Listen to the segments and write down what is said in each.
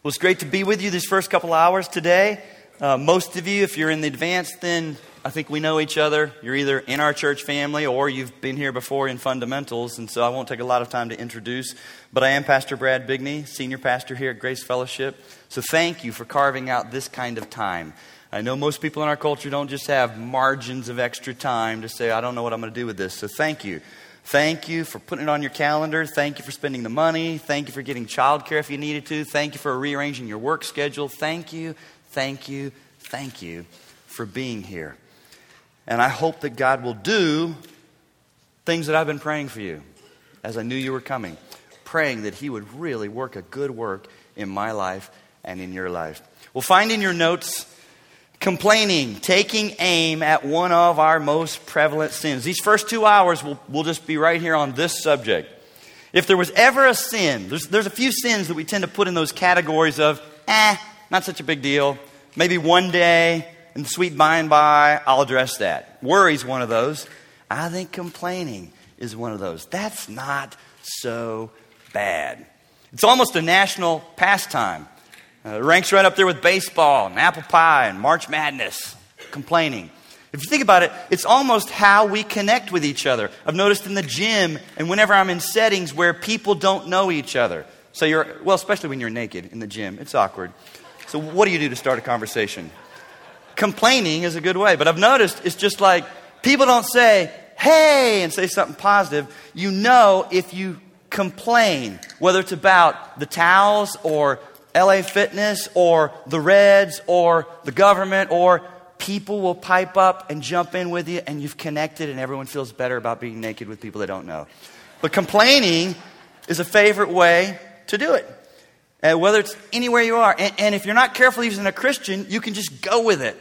Well, it's great to be with you these first couple hours today. Most of you, if you're in the advanced, then I think we know each other. You're either in our church family or you've been here before in fundamentals, and so I won't take a lot of time to introduce. But I am Pastor Brad Bigney, senior pastor here at Grace Fellowship. So thank you for carving out this kind of time. I know most people in our culture don't just have margins of extra time to say, I don't know what I'm going to do with this. So thank you. Thank you for putting it on your calendar. Thank you for spending the money. Thank you for getting childcare if you needed to. Thank you for rearranging your work schedule. Thank you, thank you, thank you for being here. And I hope that God will do things that I've been praying for you as I knew you were coming. Praying that He would really work a good work in my life and in your life. We'll find in your notes, complaining, taking aim at one of our most prevalent sins. These first 2 hours, we'll just be right here on this subject. If there was ever a sin, there's a few sins that we tend to put in those categories of, not such a big deal. Maybe one day, in the sweet by and by, I'll address that. Worry's one of those. I think complaining is one of those. That's not so bad. It's almost a national pastime. It ranks right up there with baseball and apple pie and March Madness. Complaining. If you think about it, it's almost how we connect with each other. I've noticed in the gym and whenever I'm in settings where people don't know each other. So especially when you're naked in the gym, it's awkward. So what do you do to start a conversation? Complaining is a good way. But I've noticed it's just like people don't say, hey, and say something positive. You know if you complain, whether it's about the towels or LA Fitness or the Reds or the government, or people will pipe up and jump in with you and you've connected and everyone feels better about being naked with people they don't know. But complaining is a favorite way to do it. Whether it's anywhere you are. And if you're not careful using a Christian, you can just go with it.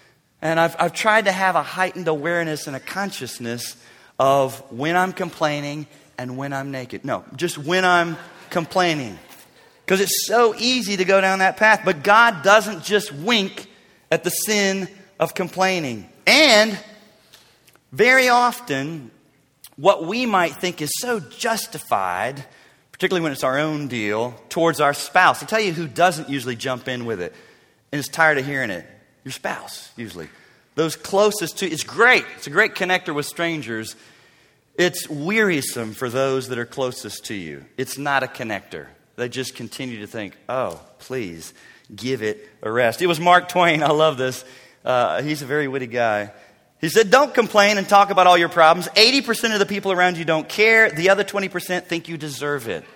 And I've tried to have a heightened awareness and a consciousness of when I'm complaining and when I'm naked. No, just when I'm complaining. Because it's so easy to go down that path. But God doesn't just wink at the sin of complaining. And very often, what we might think is so justified, particularly when it's our own deal, towards our spouse. I'll tell you who doesn't usually jump in with it and is tired of hearing it. Your spouse, usually. Those closest to you. It's great. It's a great connector with strangers. It's wearisome for those that are closest to you. It's not a connector. They just continue to think, oh, please, give it a rest. It was Mark Twain. I love this. He's a very witty guy. He said, don't complain and talk about all your problems. 80% of the people around you don't care. The other 20% think you deserve it.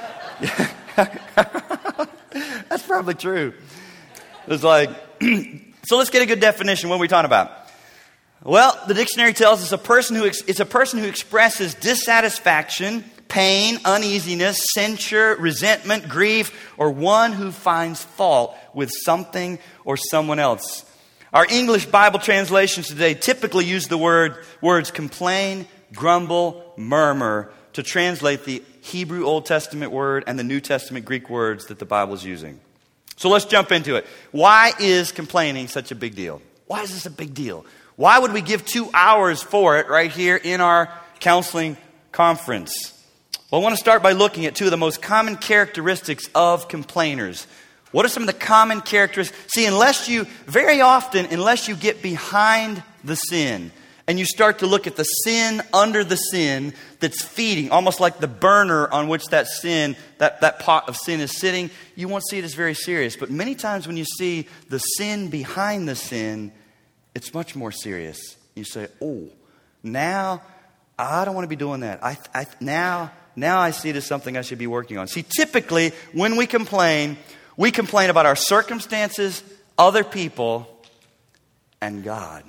That's probably true. It's like, so let's get a good definition. What are we talking about? Well, the dictionary tells us it's a person who expresses dissatisfaction, pain, uneasiness, censure, resentment, grief, or one who finds fault with something or someone else. Our English Bible translations today typically use the words complain, grumble, murmur to translate the Hebrew Old Testament word and the New Testament Greek words that the Bible is using. So let's jump into it. Why is complaining such a big deal? Why is this a big deal? Why would we give 2 hours for it right here in our counseling conference? Well, I want to start by looking at two of the most common characteristics of complainers. What are some of the common characteristics? See, unless you get behind the sin and you start to look at the sin under the sin that's feeding, almost like the burner on which that sin, that pot of sin is sitting, you won't see it as very serious. But many times when you see the sin behind the sin, it's much more serious. You say, oh, now I don't want to be doing that. Now I see it as something I should be working on. See, typically, when we complain about our circumstances, other people, and God.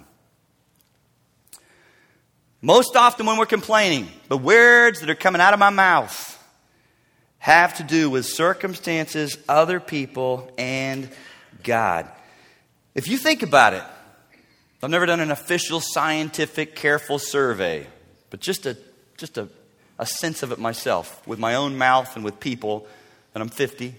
Most often when we're complaining, the words that are coming out of my mouth have to do with circumstances, other people, and God. If you think about it, I've never done an official, scientific, careful survey, but just a sense of it myself, with my own mouth and with people, and I'm 50.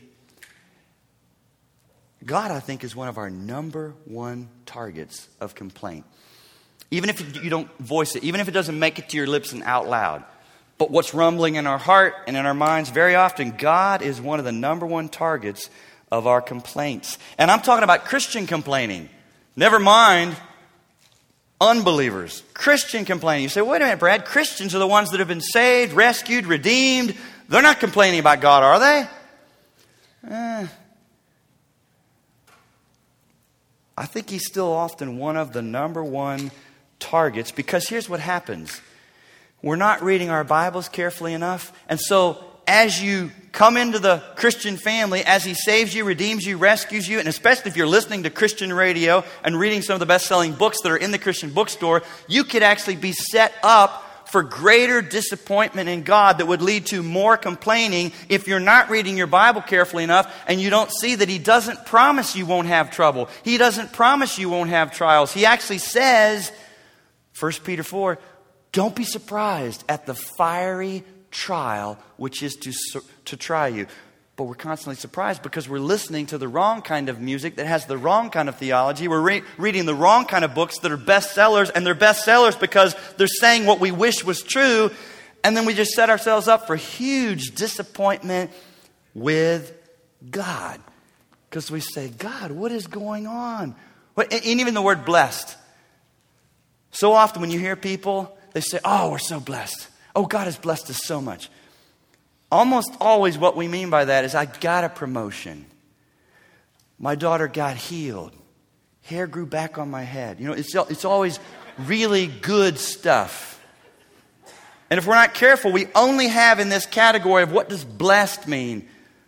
God, I think, is one of our number one targets of complaint. Even if you don't voice it, even if it doesn't make it to your lips and out loud. But what's rumbling in our heart and in our minds, very often, God is one of the number one targets of our complaints. And I'm talking about Christian complaining. Never mind unbelievers. Christian complaining. You say, wait a minute, Brad. Christians are the ones that have been saved, rescued, redeemed. They're not complaining about God, are they? I think he's still often one of the number one targets, because here's what happens. We're not reading our Bibles carefully enough. And so as you come into the Christian family, as he saves you, redeems you, rescues you, and especially if you're listening to Christian radio and reading some of the best-selling books that are in the Christian bookstore, you could actually be set up for greater disappointment in God that would lead to more complaining if you're not reading your Bible carefully enough and you don't see that he doesn't promise you won't have trouble. He doesn't promise you won't have trials. He actually says, 1 Peter 4, don't be surprised at the fiery trial which is to try you. But we're constantly surprised because we're listening to the wrong kind of music that has the wrong kind of theology. We're reading the wrong kind of books that are bestsellers, and they're bestsellers because they're saying what we wish was true. And then we just set ourselves up for huge disappointment with God. Because we say, God, what is going on? And even the word blessed. So often when you hear people, they say, oh, we're so blessed. Oh, God has blessed us so much. Almost always what we mean by that is, I got a promotion. My daughter got healed. Hair grew back on my head. You know, it's always really good stuff. And if we're not careful, we only have in this category of what does blessed mean.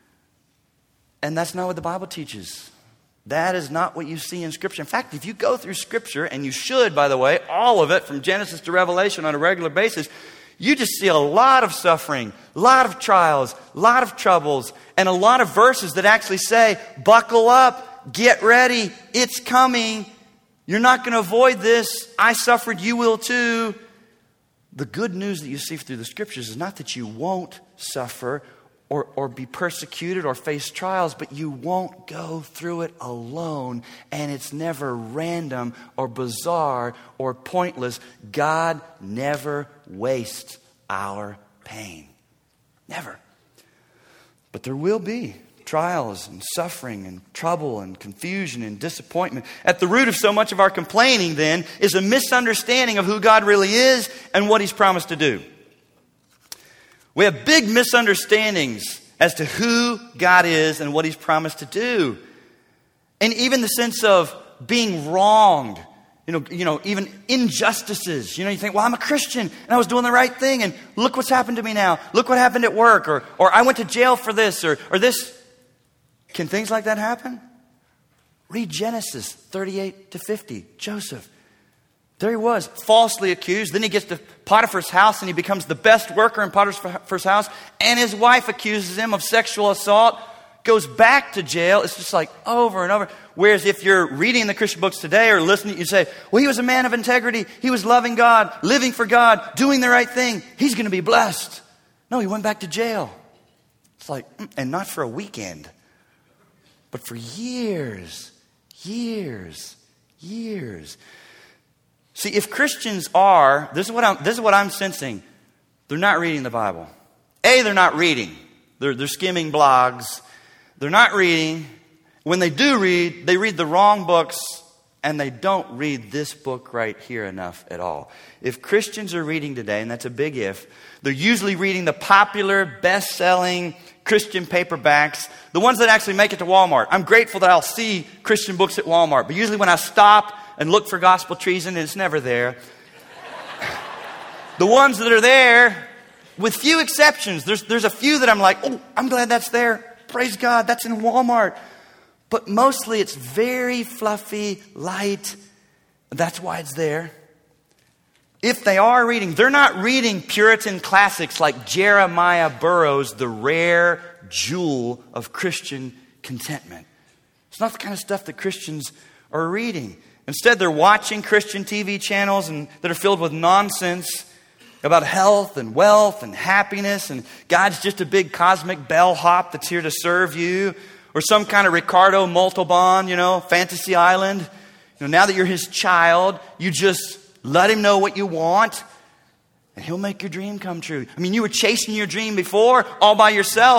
And that's not what the Bible teaches. That is not what you see in Scripture. In fact, if you go through Scripture, and you should, by the way, all of it from Genesis to Revelation on a regular basis, you just see a lot of suffering, a lot of trials, a lot of troubles, and a lot of verses that actually say, buckle up, get ready, it's coming. You're not going to avoid this. I suffered, you will too. The good news that you see through the Scriptures is not that you won't suffer or be persecuted or face trials, but you won't go through it alone, and it's never random or bizarre or pointless. God never wastes our pain. Never. But there will be trials and suffering and trouble and confusion and disappointment. At the root of so much of our complaining, then, is a misunderstanding of who God really is and what He's promised to do. We have big misunderstandings as to who God is and what He's promised to do. And even the sense of being wronged. You know, even injustices. You think, well, I'm a Christian and I was doing the right thing, and look what's happened to me now. Look what happened at work, or I went to jail for this, or this. Can things like that happen? Read Genesis 38 to 50. Joseph. There he was, falsely accused. Then he gets to Potiphar's house and he becomes the best worker in Potiphar's house. And his wife accuses him of sexual assault. Goes back to jail. It's just like over and over. Whereas if you're reading the Christian books today or listening, you say, well, he was a man of integrity. He was loving God, living for God, doing the right thing. He's going to be blessed. No, he went back to jail. It's like, and not for a weekend, but for years. See, if Christians are, this is what I'm sensing. They're not reading the Bible. They're not reading. They're skimming blogs. They're not reading. When they do read, they read the wrong books, and they don't read this book right here enough at all. If Christians are reading today, and that's a big if, they're usually reading the popular, best-selling Christian paperbacks, the ones that actually make it to Walmart. I'm grateful that I'll see Christian books at Walmart, but usually when I stop and look for gospel treason, it's never there. The ones that are there, with few exceptions, there's a few that I'm like, oh, I'm glad that's there. Praise God, that's in Walmart. But mostly it's very fluffy, light. That's why it's there. If they are reading, they're not reading Puritan classics like Jeremiah Burroughs, the rare jewel of Christian contentment. It's not the kind of stuff that Christians are reading. Instead, they're watching Christian TV channels that are filled with nonsense about health and wealth and happiness, and God's just a big cosmic bellhop that's here to serve you, or some kind of Ricardo Montalban, fantasy island. Now that you're His child, you just let Him know what you want, and He'll make your dream come true. I mean, you were chasing your dream before all by yourself.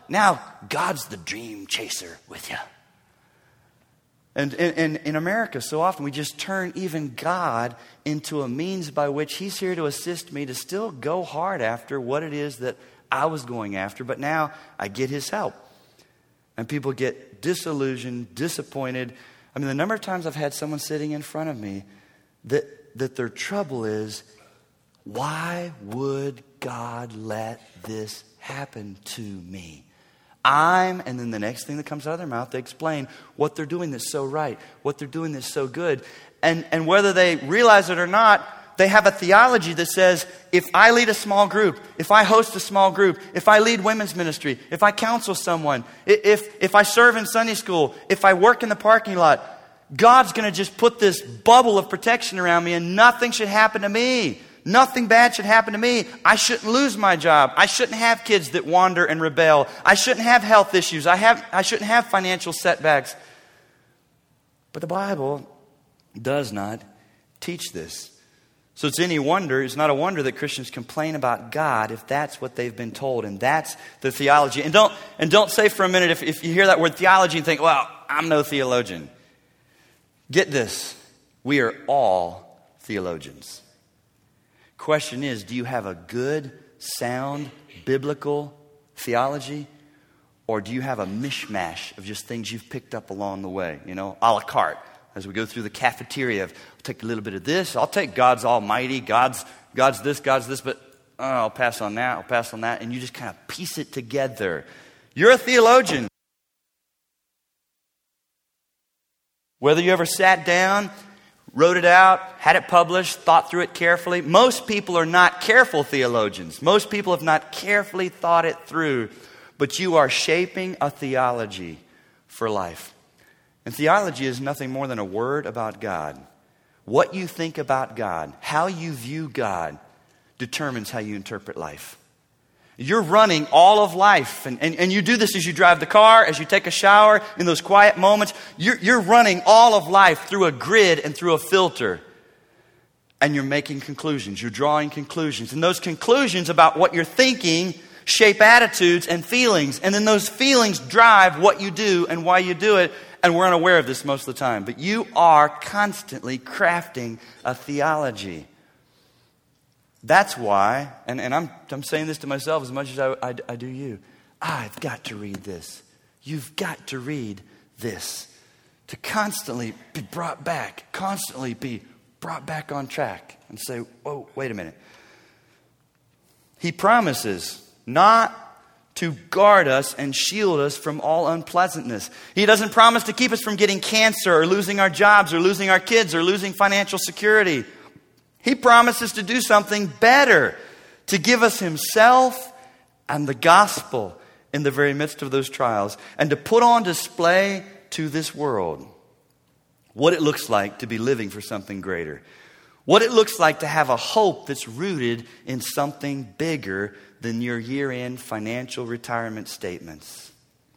now God's the dream chaser with you. And in America, so often we just turn even God into a means by which He's here to assist me to still go hard after what it is that I was going after, but now I get His help. And people get disillusioned, disappointed. I mean, the number of times I've had someone sitting in front of me that their trouble is, why would God let this happen to me? And then the next thing that comes out of their mouth, they explain what they're doing that's so right, what they're doing that's so good. And whether they realize it or not, they have a theology that says, if I lead a small group, if I host a small group, if I lead women's ministry, if I counsel someone, if I serve in Sunday school, if I work in the parking lot, God's going to just put this bubble of protection around me and nothing should happen to me. Nothing bad should happen to me. I shouldn't lose my job. I shouldn't have kids that wander and rebel. I shouldn't have health issues. I shouldn't have financial setbacks. But the Bible does not teach this. So it's not a wonder that Christians complain about God if that's what they've been told, and that's the theology. And don't say for a minute, if you hear that word theology and think, well, I'm no theologian. Get this. We are all theologians. Question is, do you have a good, sound, biblical theology? Or do you have a mishmash of just things you've picked up along the way? A la carte. As we go through the cafeteria, I'll take a little bit of this. I'll take God's almighty, God's this, but I'll pass on that. And you just kind of piece it together. You're a theologian. Whether you ever sat down, wrote it out, had it published, thought through it carefully. Most people are not careful theologians. Most people have not carefully thought it through. But you are shaping a theology for life. And theology is nothing more than a word about God. What you think about God, how you view God, determines how you interpret life. You're running all of life. And you do this as you drive the car, as you take a shower, in those quiet moments. You're running all of life through a grid and through a filter. And you're making conclusions. You're drawing conclusions. And those conclusions about what you're thinking shape attitudes and feelings. And then those feelings drive what you do and why you do it. And we're unaware of this most of the time. But you are constantly crafting a theology. That's why, and I'm saying this to myself as much as I do you. I've got to read this. You've got to read this. To constantly be brought back on track. And say, whoa, wait a minute. He promises not to guard us and shield us from all unpleasantness. He doesn't promise to keep us from getting cancer or losing our jobs or losing our kids or losing financial security. He promises to do something better, to give us Himself and the gospel in the very midst of those trials, and to put on display to this world what it looks like to be living for something greater. What it looks like to have a hope that's rooted in something bigger than your year-end financial retirement statements.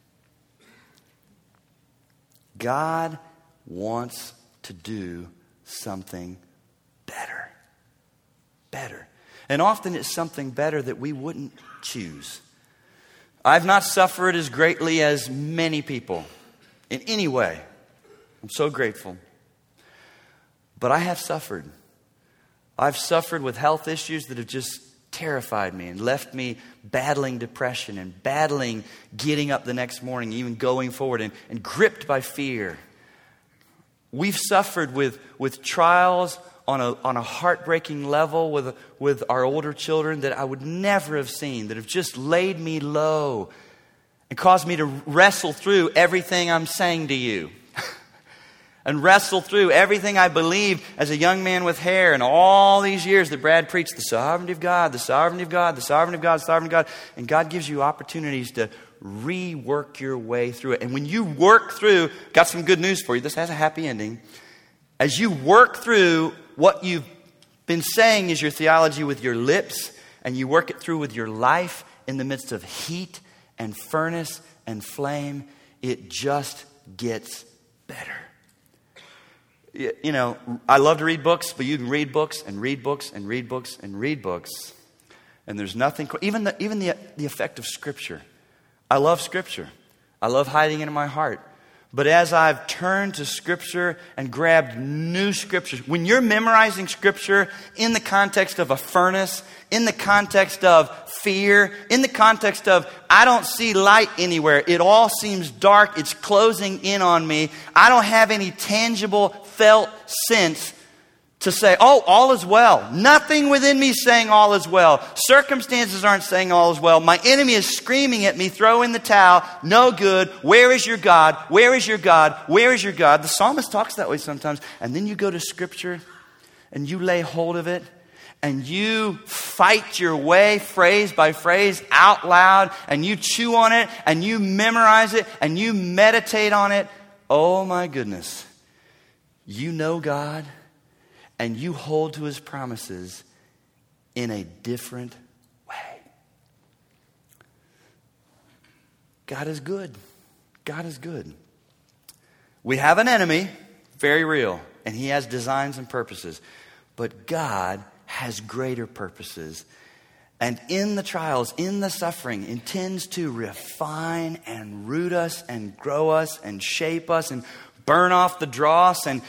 God wants to do something better. Better. And often it's something better that we wouldn't choose. I've not suffered as greatly as many people in any way. I'm so grateful. But I have suffered. I've suffered with health issues that have just terrified me and left me battling depression and battling getting up the next morning, even going forward, and gripped by fear. We've suffered with trials on a heartbreaking level with our older children that I would never have seen, that have just laid me low and caused me to wrestle through everything I'm saying to you. And wrestle through everything I believed as a young man with hair and all these years that Brad preached, the sovereignty of God, the sovereignty of God, the sovereignty of God, the sovereignty of God. And God gives you opportunities to rework your way through it. And when you work through, got some good news for you. This has a happy ending. As you work through what you've been saying is your theology with your lips, and you work it through with your life in the midst of heat and furnace and flame, it just gets better. You know, I love to read books, but you can read books and read books and read books and read books. And there's nothing, even the effect of Scripture. I love Scripture. I love hiding it in my heart. But as I've turned to Scripture and grabbed new Scriptures, when you're memorizing Scripture in the context of a furnace, in the context of fear, in the context of, I don't see light anywhere, it all seems dark, it's closing in on me, I don't have any tangible, felt sense to say, oh, all is well. Nothing within me saying all is well. Circumstances aren't saying all is well. My enemy is screaming at me, throw in the towel, no good. Where is your God? Where is your God? Where is your God? The psalmist talks that way sometimes. And then you go to Scripture and you lay hold of it and you fight your way phrase by phrase out loud and you chew on it and you memorize it and you meditate on it. Oh my goodness. You know God. And you hold to His promises in a different way. God is good. God is good. We have an enemy, very real, and he has designs and purposes. But God has greater purposes. And in the trials, in the suffering, intends to refine and root us and grow us and shape us and burn off the dross and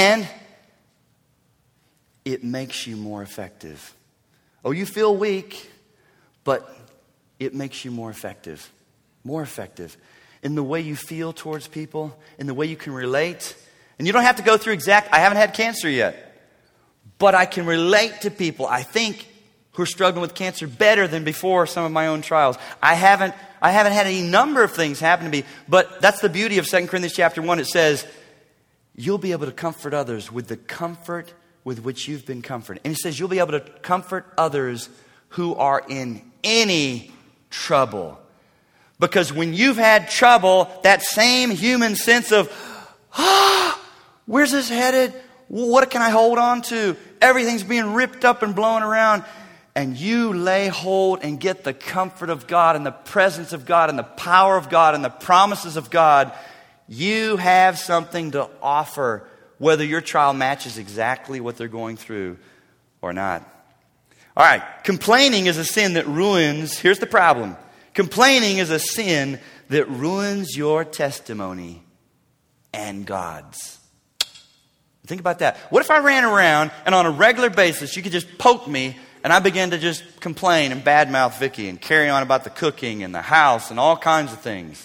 it makes you more effective. Oh, you feel weak, but it makes you more effective. More effective in the way you feel towards people, in the way you can relate. And you don't have to go through I haven't had cancer yet, but I can relate to people, I think, who are struggling with cancer better than before some of my own trials. I haven't had any number of things happen to me, but that's the beauty of 2 Corinthians chapter 1. It says, you'll be able to comfort others with the comfort with which you've been comforted. And he says you'll be able to comfort others who are in any trouble. Because when you've had trouble, that same human sense of, where's this headed? What can I hold on to? Everything's being ripped up and blown around. And you lay hold and get the comfort of God and the presence of God and the power of God and the promises of God. You have something to offer, whether your trial matches exactly what they're going through or not. All right, complaining is a sin that ruins, here's the problem. Complaining is a sin that ruins your testimony and God's. Think about that. What if I ran around and on a regular basis you could just poke me and I began to just complain and badmouth Vicky and carry on about the cooking and the house and all kinds of things?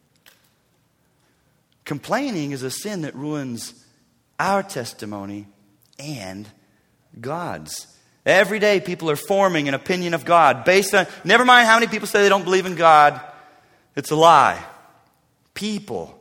Complaining is a sin that ruins our testimony and God's. Every day people are forming an opinion of God based on, never mind how many people say they don't believe in God, it's a lie. People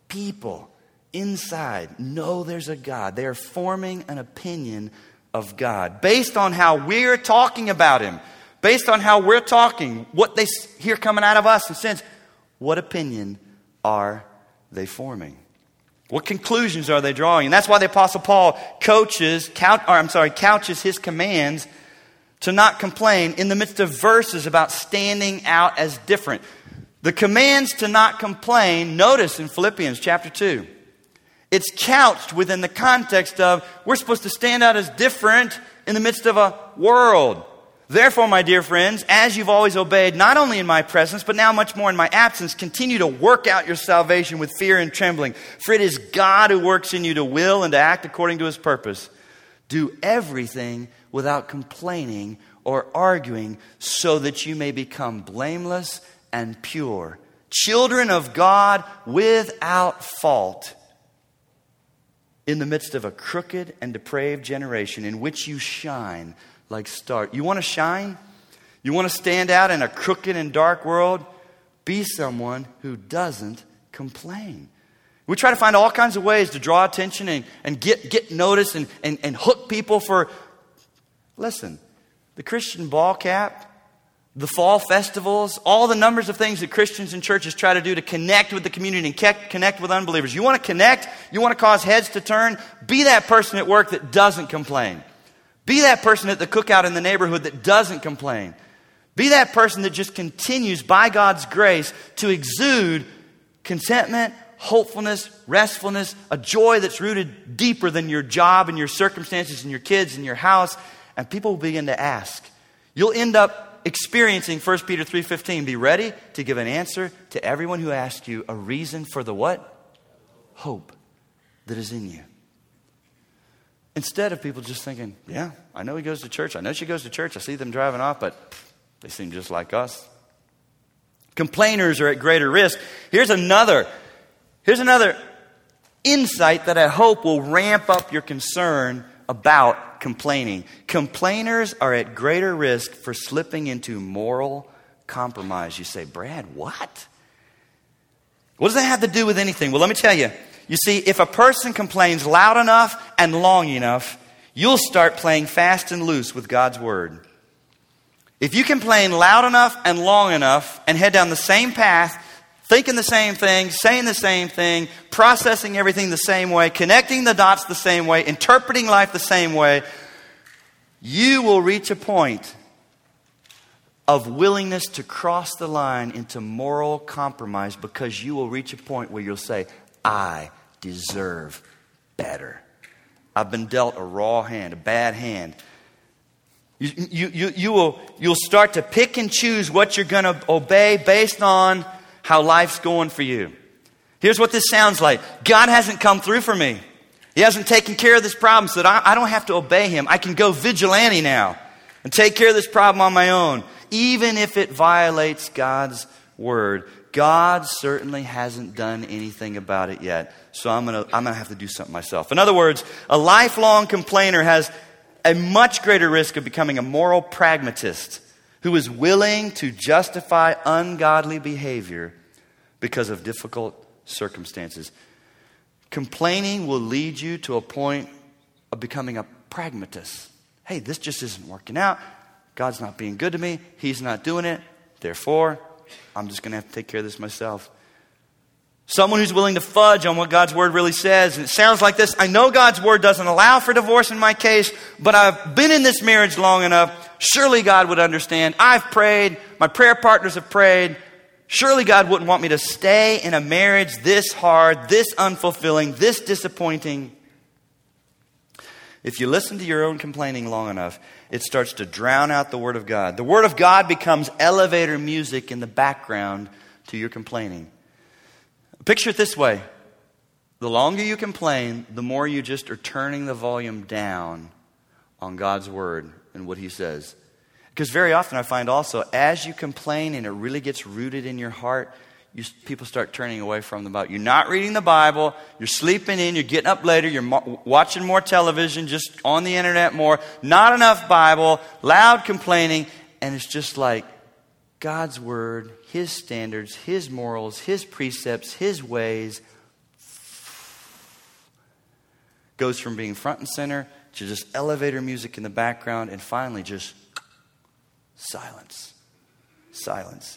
inside know there's a God. They are forming an opinion of God based on how we're talking about Him, based on how we're talking, what they hear coming out of us and sense. What opinion are they forming? What conclusions are they drawing? And that's why the Apostle Paul couches his commands to not complain in the midst of verses about standing out as different. The commands to not complain, notice in Philippians chapter 2, it's couched within the context of we're supposed to stand out as different in the midst of a world. Therefore, my dear friends, as you've always obeyed, not only in my presence, but now much more in my absence, continue to work out your salvation with fear and trembling. For it is God who works in you to will and to act according to His purpose. Do everything without complaining or arguing, so that you may become blameless and pure, children of God without fault, in the midst of a crooked and depraved generation in which you shine like stars. You want to shine? You want to stand out in a crooked and dark world? Be someone who doesn't complain. We try to find all kinds of ways to draw attention and get notice and hook people for... Listen, the Christian ball cap, the fall festivals, all the numbers of things that Christians and churches try to do to connect with the community and connect with unbelievers. You want to connect? You want to cause heads to turn? Be that person at work that doesn't complain. Be that person at the cookout in the neighborhood that doesn't complain. Be that person that just continues by God's grace to exude contentment, hopefulness, restfulness, a joy that's rooted deeper than your job and your circumstances and your kids and your house. And people will begin to ask. You'll end up experiencing 1 Peter 3:15. Be ready to give an answer to everyone who asks you a reason for the what? Hope that is in you. Instead of people just thinking, yeah, I know he goes to church. I know she goes to church. I see them driving off, but they seem just like us. Complainers are at greater risk. Here's another insight that I hope will ramp up your concern about complaining. Complainers are at greater risk for slipping into moral compromise. You say, Brad, what? What does that have to do with anything? Well, let me tell you. You see, if a person complains loud enough and long enough, you'll start playing fast and loose with God's word. If you complain loud enough and long enough and head down the same path, thinking the same thing, saying the same thing, processing everything the same way, connecting the dots the same way, interpreting life the same way, you will reach a point of willingness to cross the line into moral compromise, because you will reach a point where you'll say, I deserve better. I've been dealt a raw hand, a bad hand. You'll start to pick and choose what you're going to obey based on how life's going for you. Here's what this sounds like. God hasn't come through for me. He hasn't taken care of this problem so that I don't have to obey him. I can go vigilante now and take care of this problem on my own, even if it violates God's word. God certainly hasn't done anything about it yet, so I'm gonna have to do something myself. In other words, a lifelong complainer has a much greater risk of becoming a moral pragmatist who is willing to justify ungodly behavior because of difficult circumstances. Complaining will lead you to a point of becoming a pragmatist. Hey, this just isn't working out. God's not being good to me. He's not doing it. Therefore, I'm just going to have to take care of this myself. Someone who's willing to fudge on what God's word really says. And it sounds like this. I know God's word doesn't allow for divorce in my case, but I've been in this marriage long enough. Surely God would understand. I've prayed. My prayer partners have prayed. Surely God wouldn't want me to stay in a marriage this hard, this unfulfilling, this disappointing. If you listen to your own complaining long enough, it starts to drown out the Word of God. The Word of God becomes elevator music in the background to your complaining. Picture it this way. The longer you complain, the more you just are turning the volume down on God's Word and what He says. Because very often I find also, as you complain and it really gets rooted in your heart, people start turning away from the Bible. You're not reading the Bible. You're sleeping in. You're getting up later. You're watching more television, just on the internet more. Not enough Bible. Loud complaining. And it's just like God's Word, His standards, His morals, His precepts, His ways goes from being front and center to just elevator music in the background, and finally just silence. Silence.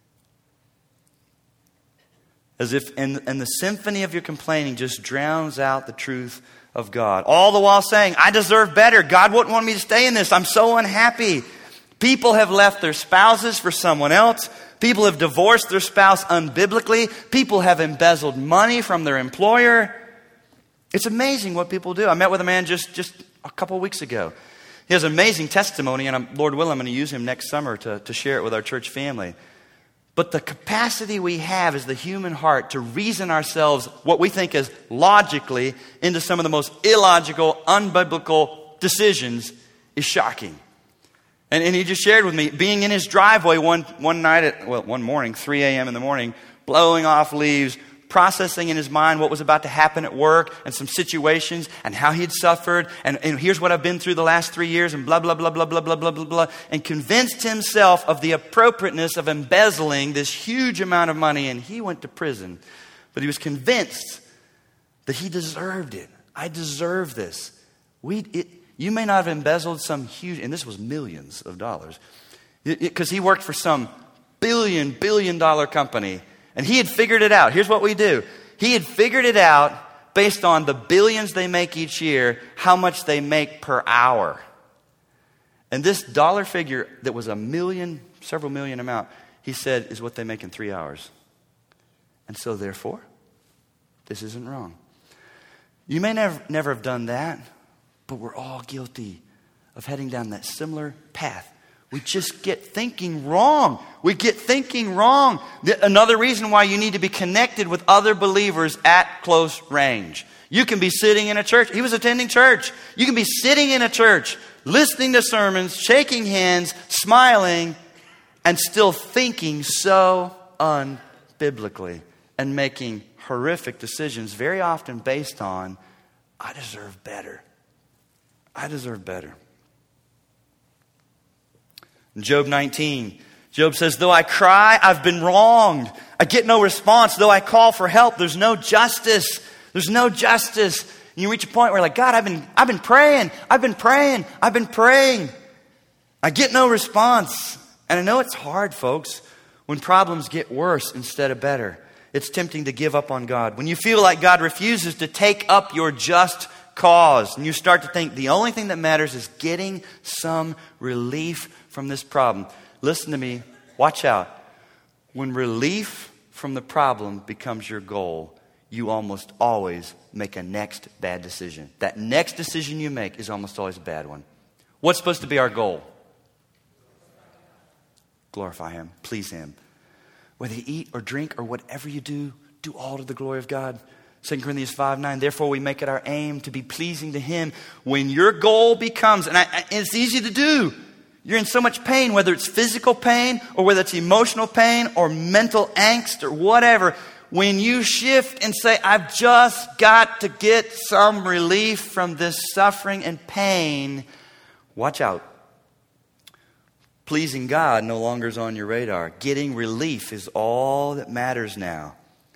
As if, and the symphony of your complaining just drowns out the truth of God. All the while saying, I deserve better. God wouldn't want me to stay in this. I'm so unhappy. People have left their spouses for someone else. People have divorced their spouse unbiblically. People have embezzled money from their employer. It's amazing what people do. I met with a man just a couple of weeks ago. He has an amazing testimony, and Lord willing, I'm going to use him next summer to share it with our church family. But the capacity we have as the human heart to reason ourselves, what we think is logically, into some of the most illogical, unbiblical decisions is shocking. And he just shared with me, being in his driveway one morning, 3 a.m. in the morning, blowing off leaves, processing in his mind what was about to happen at work and some situations and how he'd suffered. And here's what I've been through the last 3 years and blah, blah, blah, blah, blah, blah, blah, blah, blah. And convinced himself of the appropriateness of embezzling this huge amount of money. And he went to prison. But he was convinced that he deserved it. I deserve this. You may not have embezzled some huge, and this was millions of dollars, because he worked for some billion dollar company. And he had figured it out. Here's what we do. He had figured it out based on the billions they make each year, how much they make per hour. And this dollar figure that was several million amount, he said, is what they make in 3 hours. And so therefore, this isn't wrong. You may never have done that, but we're all guilty of heading down that similar path We just get thinking wrong. We get thinking wrong. Another reason why you need to be connected with other believers at close range. You can be sitting in a church. He was attending church. You can be sitting in a church, listening to sermons, shaking hands, smiling, and still thinking so unbiblically and making horrific decisions, very often based on, I deserve better. I deserve better. In Job 19, Job says, though I cry, I've been wronged. I get no response. Though I call for help, there's no justice. There's no justice. And you reach a point where like, God, I've been praying. I've been praying. I get no response. And I know it's hard, folks, when problems get worse instead of better. It's tempting to give up on God. When you feel like God refuses to take up your just cause, and you start to think the only thing that matters is getting some relief from this problem. Listen to me. Watch out. When relief from the problem becomes your goal, you almost always make a next bad decision. That next decision you make is almost always a bad one. What's supposed to be our goal? Glorify Him. Please Him. Whether you eat or drink or whatever you do, do all to the glory of God. 2 Corinthians 5:9, therefore we make it our aim to be pleasing to Him. When your goal becomes, and it's easy to do, you're in so much pain, whether it's physical pain or whether it's emotional pain or mental angst or whatever. When you shift and say, I've just got to get some relief from this suffering and pain, watch out. Pleasing God no longer is on your radar. Getting relief is all that matters now.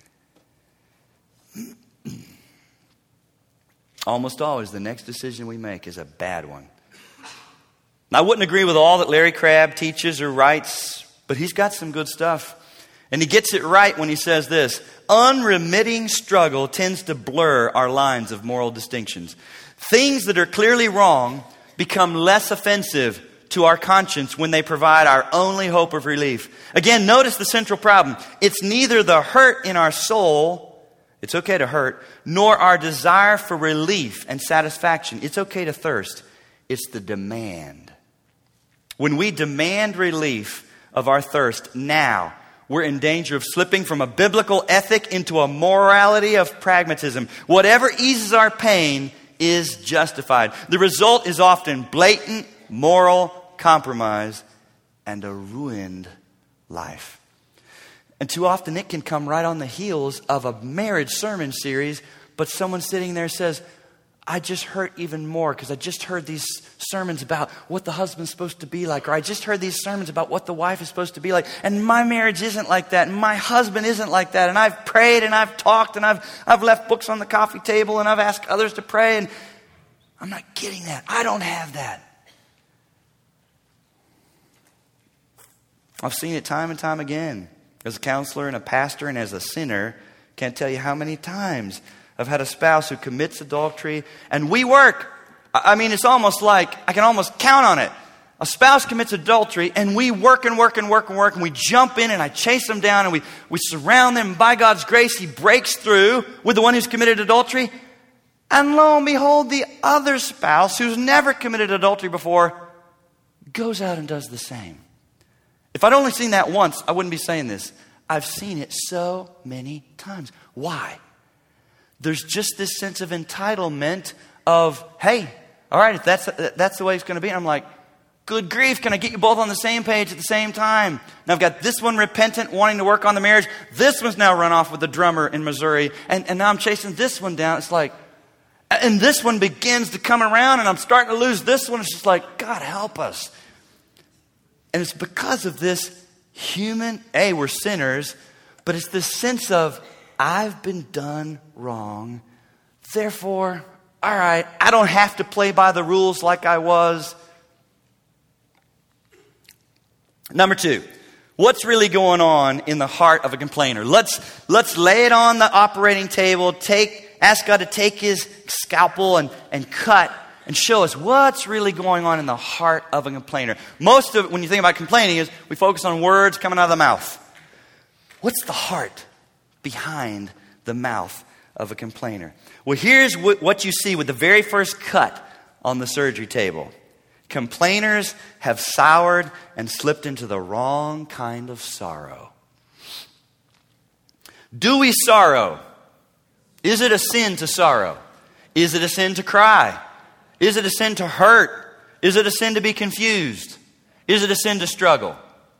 Almost always the next decision we make is a bad one. I wouldn't agree with all that Larry Crabb teaches or writes, but he's got some good stuff. And he gets it right when he says this: unremitting struggle tends to blur our lines of moral distinctions. Things that are clearly wrong become less offensive to our conscience when they provide our only hope of relief. Again, notice the central problem. It's neither the hurt in our soul, it's okay to hurt, nor our desire for relief and satisfaction. It's okay to thirst. It's the demand. When we demand relief of our thirst now, we're in danger of slipping from a biblical ethic into a morality of pragmatism. Whatever eases our pain is justified. The result is often blatant moral compromise and a ruined life. And too often it can come right on the heels of a marriage sermon series, but someone sitting there says, I just hurt even more because I just heard these sermons about what the husband's supposed to be like, or I just heard these sermons about what the wife is supposed to be like, and my marriage isn't like that, and my husband isn't like that, and I've prayed and I've talked and I've left books on the coffee table and I've asked others to pray, and I'm not getting that. I don't have that. I've seen it time and time again. As a counselor and a pastor and as a sinner, can't tell you how many times I've had a spouse who commits adultery, and we work. I mean, it's almost like I can almost count on it. A spouse commits adultery, and we work, and we jump in, and I chase them down, and we surround them. And by God's grace, He breaks through with the one who's committed adultery. And lo and behold, the other spouse who's never committed adultery before goes out and does the same. If I'd only seen that once, I wouldn't be saying this. I've seen it so many times. Why? There's just this sense of entitlement of, hey, all right, if that's the way it's going to be. And I'm like, good grief, can I get you both on the same page at the same time? Now I've got this one repentant, wanting to work on the marriage. This one's now run off with the drummer in Missouri. And now I'm chasing this one down. It's like, and this one begins to come around, and I'm starting to lose this one. It's just like, God help us. And it's because of this human, we're sinners, but it's this sense of, I've been done wrong. Therefore, all right, I don't have to play by the rules like I was. Number 2, what's really going on in the heart of a complainer? Let's lay it on the operating table, ask God to take His scalpel and cut and show us what's really going on in the heart of a complainer. Most of it, when you think about complaining, is we focus on words coming out of the mouth. What's the heart behind the mouth of a complainer? Well, here's what you see with the very first cut on the surgery table. Complainers have soured and slipped into the wrong kind of sorrow. Do we sorrow? Is it a sin to sorrow? Is it a sin to cry? Is it a sin to hurt? Is it a sin to be confused? Is it a sin to struggle?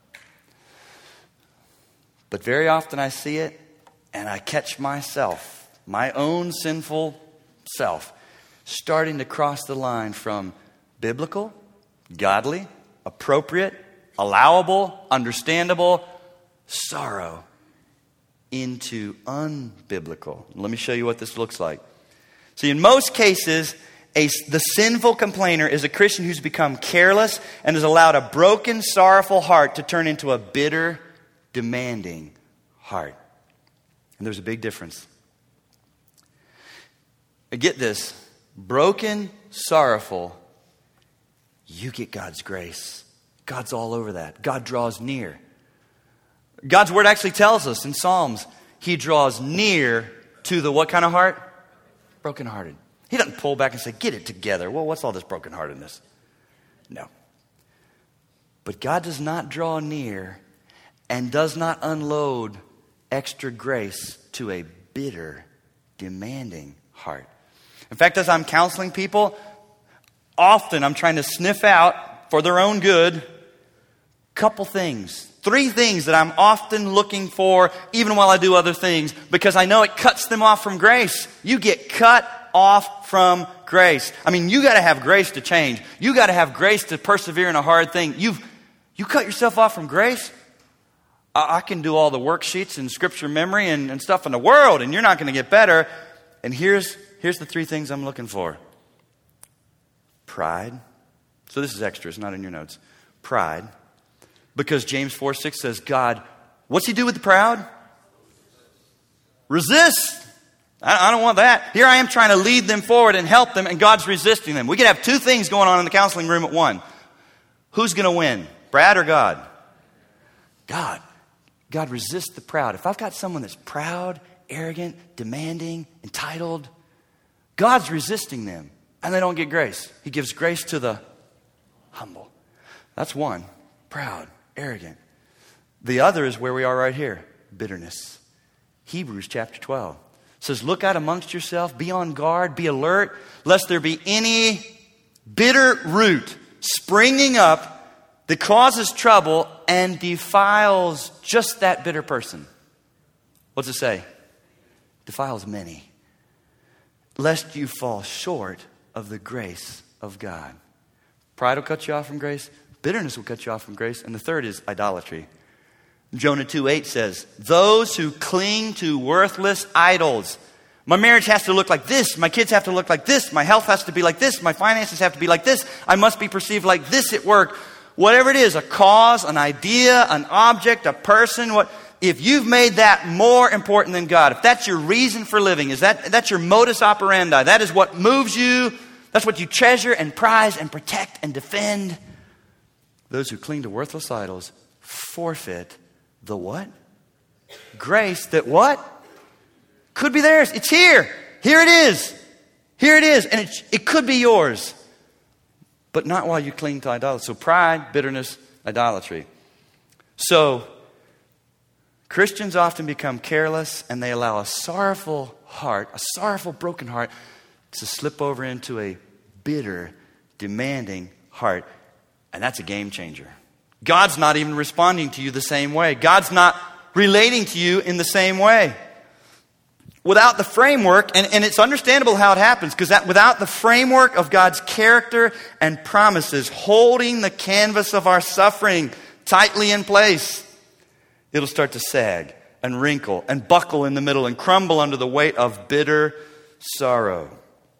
But very often I see it and I catch myself, my own sinful self, starting to cross the line from biblical, godly, appropriate, allowable, understandable sorrow into unbiblical. Let me show you what this looks like. See, in most cases, the sinful complainer is a Christian who's become careless and has allowed a broken, sorrowful heart to turn into a bitter, demanding heart. And there's a big difference. Get this. Broken, sorrowful, you get God's grace. God's all over that. God draws near. God's word actually tells us in Psalms, He draws near to the what kind of heart? Brokenhearted. He doesn't pull back and say, get it together. Well, what's all this brokenheartedness? No. But God does not draw near and does not unload extra grace to a bitter, demanding heart. In fact, as I'm counseling people, often I'm trying to sniff out, for their own good, couple things. 3 things that I'm often looking for, even while I do other things, because I know it cuts them off from grace. You get cut off from grace. I mean, you got to have grace to change. You got to have grace to persevere in a hard thing. You cut yourself off from grace. I can do all the worksheets and scripture memory and stuff in the world, and you're not going to get better. And here's the 3 things I'm looking for. Pride. So this is extra, it's not in your notes. Pride. Because James 4:6 says, God, what's He do with the proud? Resist. I don't want that. Here I am trying to lead them forward and help them, and God's resisting them. We could have 2 things going on in the counseling room at one. Who's going to win? Brad or God? God. God resists the proud. If I've got someone that's proud, arrogant, demanding, entitled, God's resisting them, and they don't get grace. He gives grace to the humble. That's one. Proud, arrogant. The other is where we are right here. Bitterness. Hebrews chapter 12 says, look out amongst yourself, be on guard, be alert, lest there be any bitter root springing up that causes trouble and defiles just that bitter person. What's it say? Defiles many. Lest you fall short of the grace of God. Pride will cut you off from grace. Bitterness will cut you off from grace. And the third is idolatry. Jonah 2:8 says, those who cling to worthless idols. My marriage has to look like this. My kids have to look like this. My health has to be like this. My finances have to be like this. I must be perceived like this at work. Whatever it is, a cause, an idea, an object, a person, if you've made that more important than God, if that's your reason for living, that's your modus operandi, that is what moves you, that's what you treasure and prize and protect and defend. Those who cling to worthless idols forfeit the what? Grace that what? Could be theirs. It's here. Here it is. Here it is. And it could be yours. But not while you cling to idolatry. So pride, bitterness, idolatry. So Christians often become careless and they allow a sorrowful heart, a sorrowful, broken heart, to slip over into a bitter, demanding heart. And that's a game changer. God's not even responding to you the same way. God's not relating to you in the same way. Without the framework, and it's understandable how it happens, because without the framework of God's character and promises holding the canvas of our suffering tightly in place, it'll start to sag and wrinkle and buckle in the middle and crumble under the weight of bitter sorrow.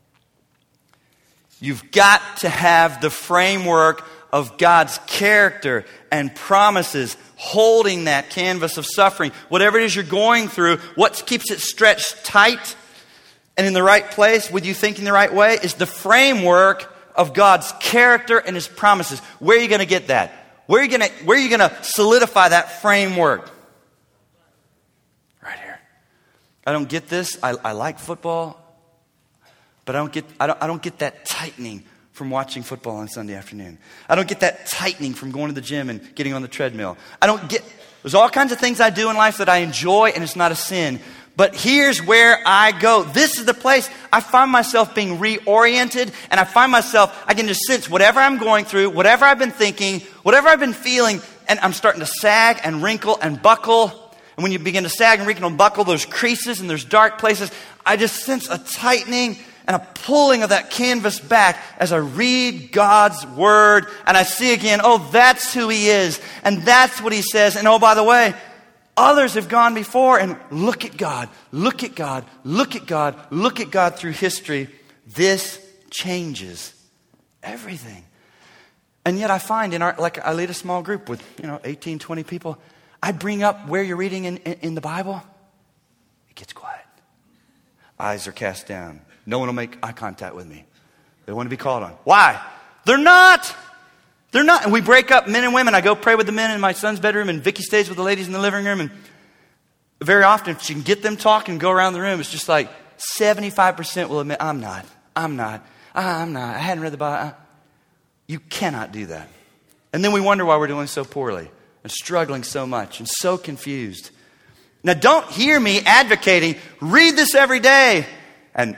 You've got to have the framework of God's character and promises holding that canvas of suffering. Whatever it is you're going through, what keeps it stretched tight and in the right place with you thinking the right way is the framework of God's character and His promises. Where are you going to get that? Where are you going to solidify that framework? Right here. I don't get this. I like football, but I don't get that tightening from watching football on Sunday afternoon. I don't get that tightening from going to the gym and getting on the treadmill. There's all kinds of things I do in life that I enjoy, and it's not a sin. But here's where I go. This is the place I find myself being reoriented, and I can just sense whatever I'm going through, whatever I've been thinking, whatever I've been feeling, and I'm starting to sag and wrinkle and buckle. And when you begin to sag and wrinkle and buckle, there's creases and there's dark places. I just sense a tightening and a pulling of that canvas back as I read God's word, and I see again, oh, that's who he is, and that's what he says. And oh, by the way, others have gone before, and look at God, look at God, look at God, look at God through history. This changes everything. And yet I find I lead a small group with 18, 20 people. I bring up where you're reading in the Bible. It gets quiet. Eyes are cast down. No one will make eye contact with me. They want to be called on. Why? They're not. And we break up, men and women. I go pray with the men in my son's bedroom, and Vicky stays with the ladies in the living room. And very often, if she can get them talking, go around the room, it's just like 75% will admit, I'm not. I hadn't read the Bible. You cannot do that. And then we wonder why we're doing so poorly and struggling so much and so confused. Now, don't hear me advocating, read this every day. And,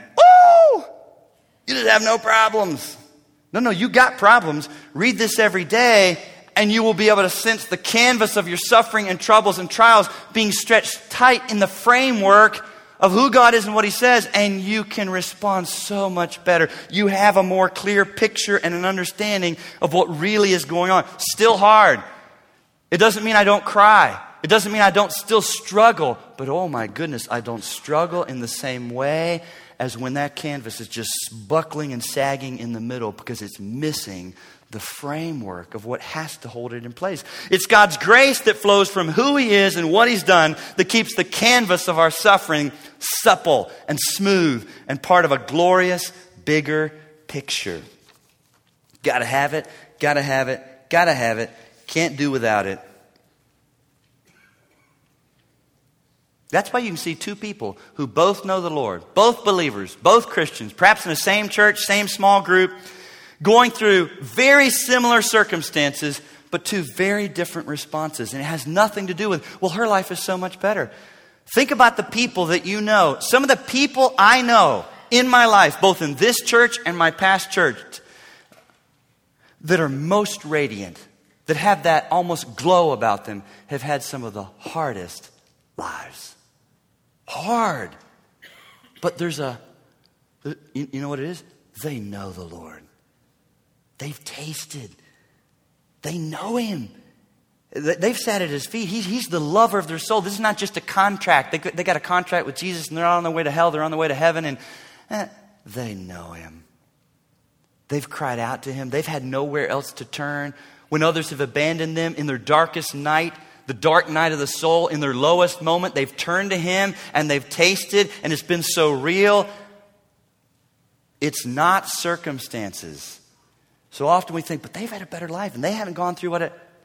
you just have no problems. No, you got problems. Read this every day, and you will be able to sense the canvas of your suffering and troubles and trials being stretched tight in the framework of who God is and what he says, and you can respond so much better. You have a more clear picture and an understanding of what really is going on. Still hard. It doesn't mean I don't cry. It doesn't mean I don't still struggle. But oh my goodness, I don't struggle in the same way as when that canvas is just buckling and sagging in the middle because it's missing the framework of what has to hold it in place. It's God's grace that flows from who he is and what he's done that keeps the canvas of our suffering supple and smooth and part of a glorious, bigger picture. Gotta have it, gotta have it, gotta have it. Can't do without it. That's why you can see two people who both know the Lord, both believers, both Christians, perhaps in the same church, same small group, going through very similar circumstances, but two very different responses. And it has nothing to do with, well, her life is so much better. Think about the people that you know. Some of the people I know in my life, both in this church and my past church, that are most radiant, that have that almost glow about them, have had some of the hardest lives. Hard. But there's you know what it is? They know the Lord. They've tasted. They know him. They've sat at his feet. He's the lover of their soul. This is not just a contract. They got a contract with Jesus and they're not on their way to hell. They're on their way to heaven. And they know him. They've cried out to him. They've had nowhere else to turn. When others have abandoned them in their darkest night, the dark night of the soul, in their lowest moment, they've turned to him and they've tasted, and it's been so real. It's not circumstances. So often we think, but they've had a better life and they haven't gone through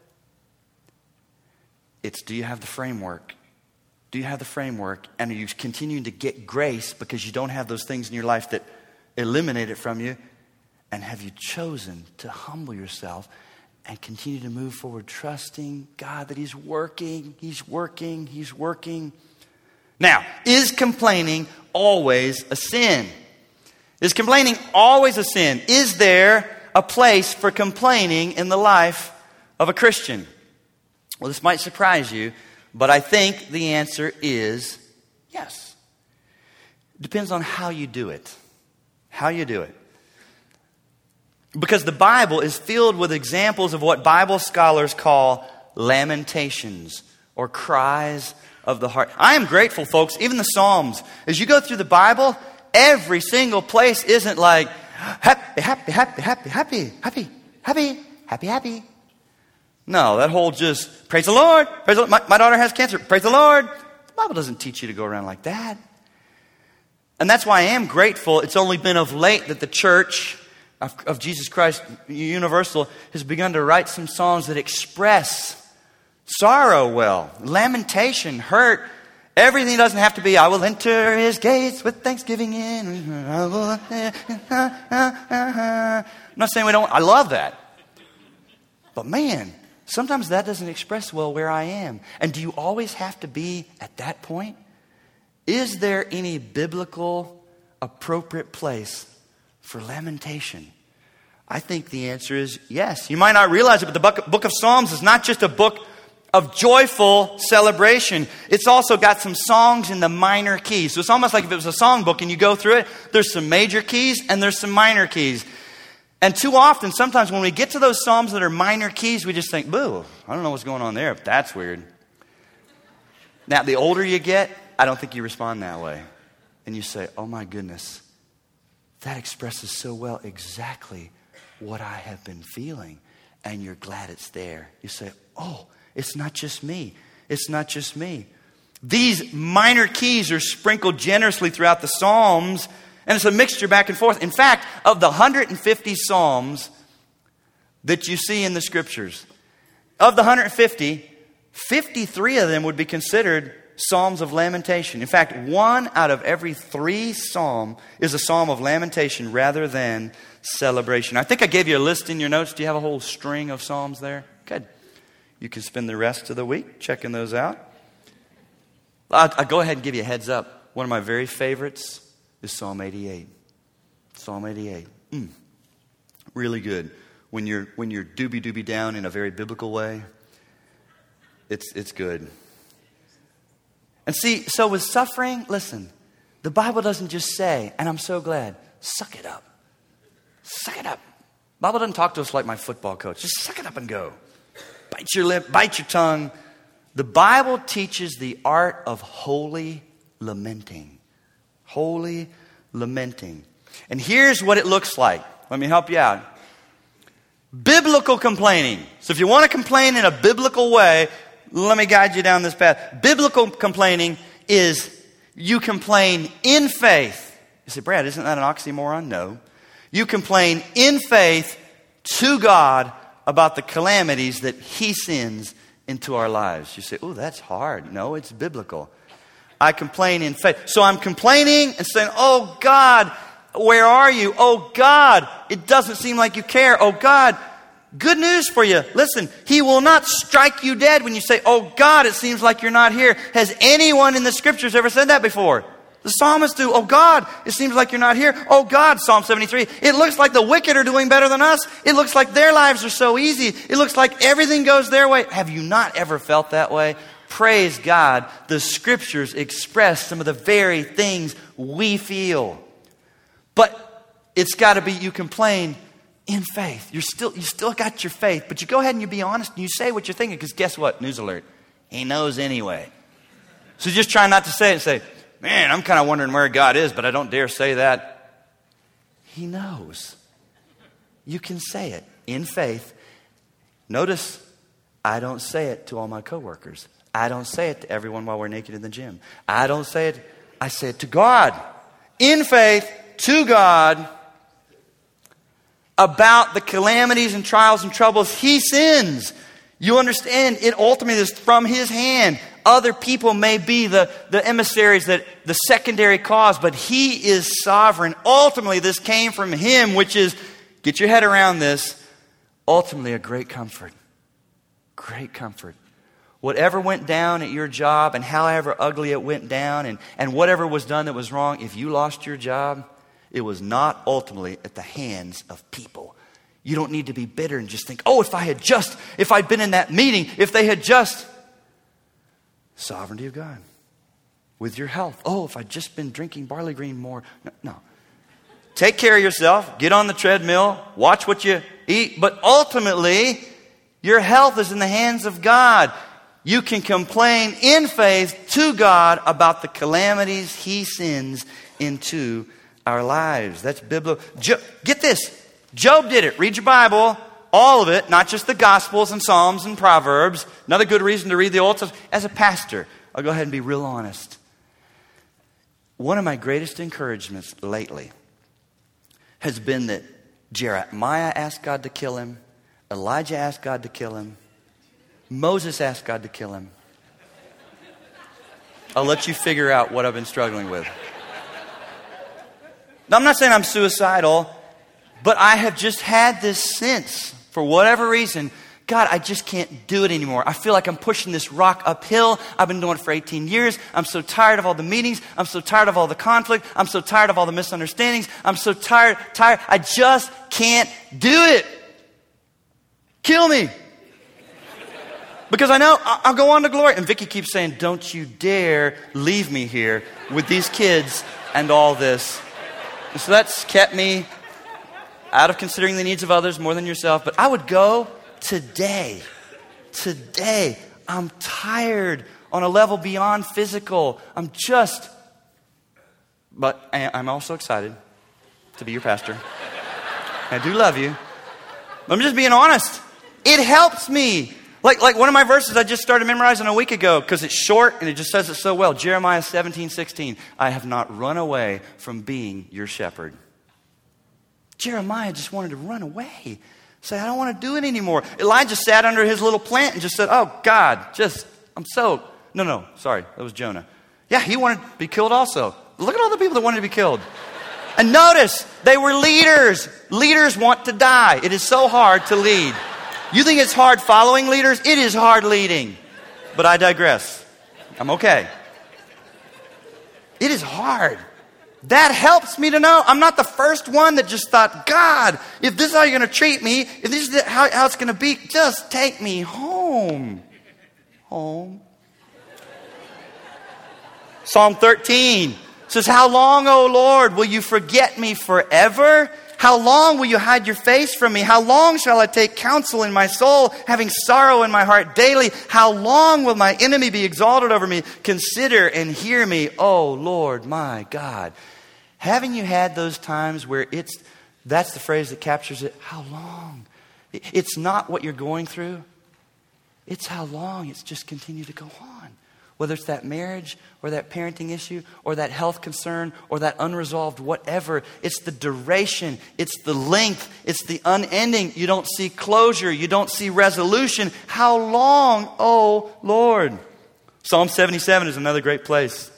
It's, do you have the framework? Do you have the framework? And are you continuing to get grace because you don't have those things in your life that eliminate it from you? And have you chosen to humble yourself and continue to move forward, trusting God that he's working, he's working, he's working. Now, is complaining always a sin? Is complaining always a sin? Is there a place for complaining in the life of a Christian? Well, this might surprise you, but I think the answer is yes. It depends on how you do it. How you do it. Because the Bible is filled with examples of what Bible scholars call lamentations or cries of the heart. I am grateful, folks, even the Psalms. As you go through the Bible, every single place isn't like happy, happy, happy, happy, happy, happy, happy, happy, happy. No, that whole just praise the Lord. Praise the Lord. My daughter has cancer. Praise the Lord. The Bible doesn't teach you to go around like that. And that's why I am grateful. It's only been of late that the church of Jesus Christ Universal has begun to write some songs that express sorrow well, lamentation, hurt, Everything doesn't have to be, I will enter his gates with thanksgiving in. I'm not saying we don't. I love that. But man, sometimes that doesn't express well where I am. And do you always have to be at that point? Is there any biblical appropriate place for lamentation? I think the answer is yes. You might not realize it, but the book of Psalms is not just a book of joyful celebration. It's also got some songs in the minor keys. So it's almost like if it was a songbook and you go through it, there's some major keys and there's some minor keys. And too often, sometimes when we get to those psalms that are minor keys, we just think, boo, I don't know what's going on there. That's weird. Now, the older you get, I don't think you respond that way. And you say, oh my goodness, that expresses so well exactly what I have been feeling. And you're glad it's there. You say, oh, it's not just me. It's not just me. These minor keys are sprinkled generously throughout the Psalms, and it's a mixture back and forth. In fact, of the 150 Psalms that you see in the Scriptures, of the 150, 53 of them would be considered Psalms of lamentation. In fact, 1 out of every 3 psalm is a psalm of lamentation rather than celebration. I think I gave you a list in your notes. Do you have a whole string of psalms there? Good. You can spend the rest of the week checking those out. I'll go ahead and give you a heads up. One of my very favorites is Psalm 88. Psalm 88. Really good. When you're doobie down in a very biblical way, it's good. And see, so with suffering, listen, the Bible doesn't just say, and I'm so glad, suck it up. Suck it up. The Bible doesn't talk to us like my football coach. Just suck it up and go. Bite your lip, bite your tongue. The Bible teaches the art of holy lamenting. Holy lamenting. And here's what it looks like. Let me help you out. Biblical complaining. So if you want to complain in a biblical way, let me guide you down this path. Biblical complaining is you complain in faith. You say, Brad, isn't that an oxymoron? No. You complain in faith to God about the calamities that He sends into our lives. You say, oh, that's hard. No, it's biblical. I complain in faith. So I'm complaining and saying, oh God, where are you? Oh God, it doesn't seem like you care. Oh God, good news for you. Listen, He will not strike you dead when you say, oh God, it seems like you're not here. Has anyone in the Scriptures ever said that before? The psalmists do. Oh God, it seems like you're not here. Oh God, Psalm 73. It looks like the wicked are doing better than us. It looks like their lives are so easy. It looks like everything goes their way. Have you not ever felt that way? Praise God. The Scriptures express some of the very things we feel. But it's got to be you complain in faith. You still got your faith, but you go ahead and you be honest and you say what you're thinking, because guess what? News alert. He knows anyway. So just try not to say it and say, man, I'm kind of wondering where God is, but I don't dare say that. He knows. You can say it in faith. Notice, I don't say it to all my coworkers. I don't say it to everyone while we're naked in the gym. I don't say it. I say it to God. In faith, to God, about the calamities and trials and troubles He sends. You understand, it ultimately is from His hand. Other people may be the emissaries, that the secondary cause, but He is sovereign. Ultimately, this came from Him, which is, get your head around this, ultimately a great comfort. Great comfort. Whatever went down at your job and however ugly it went down and whatever was done that was wrong, if you lost your job, it was not ultimately at the hands of people. You don't need to be bitter and just think, oh, if I'd been in that meeting, if they had just... Sovereignty of God. With your health. Oh, if I'd just been drinking barley green more. No. Take care of yourself. Get on the treadmill. Watch what you eat. But ultimately, your health is in the hands of God. You can complain in faith to God about the calamities He sends into our lives. That's biblical. Get this. Job did it. Read your Bible. All of it, not just the Gospels and Psalms and Proverbs. Another good reason to read the Old Testament. As a pastor, I'll go ahead and be real honest. One of my greatest encouragements lately has been that Jeremiah asked God to kill him. Elijah asked God to kill him. Moses asked God to kill him. I'll let you figure out what I've been struggling with. Now, I'm not saying I'm suicidal, but I have just had this sense, for whatever reason, God, I just can't do it anymore. I feel like I'm pushing this rock uphill. I've been doing it for 18 years. I'm so tired of all the meetings. I'm so tired of all the conflict. I'm so tired of all the misunderstandings. I'm so tired. I just can't do it. Kill me. Because I know I'll go on to glory. And Vicky keeps saying, don't you dare leave me here with these kids and all this. And so that's kept me out of considering the needs of others more than yourself. But I would go today, I'm tired on a level beyond physical. But I'm also excited to be your pastor. I do love you. I'm just being honest. It helps me. Like one of my verses I just started memorizing a week ago because it's short and it just says it so well. Jeremiah 17:16. I have not run away from being your shepherd. Jeremiah just wanted to run away. Say, I don't want to do it anymore. Elijah sat under his little plant and just said, oh, God, No, sorry, that was Jonah. Yeah, he wanted to be killed also. Look at all the people that wanted to be killed. And notice, they were leaders. Leaders want to die. It is so hard to lead. You think it's hard following leaders? It is hard leading. But I digress. I'm okay. It is hard. That helps me to know I'm not the first one that just thought, God, if this is how you're going to treat me, if this is how it's going to be, just take me home. Home. Psalm 13 says, how long, O Lord, will you forget me forever? How long will you hide your face from me? How long shall I take counsel in my soul, having sorrow in my heart daily? How long will my enemy be exalted over me? Consider and hear me, O Lord, my God. Haven't you had those times where that's the phrase that captures it? How long? It's not what you're going through. It's how long it's just continued to go on. Whether it's that marriage or that parenting issue or that health concern or that unresolved whatever. It's the duration. It's the length. It's the unending. You don't see closure. You don't see resolution. How long, oh Lord? Psalm 77 is another great place.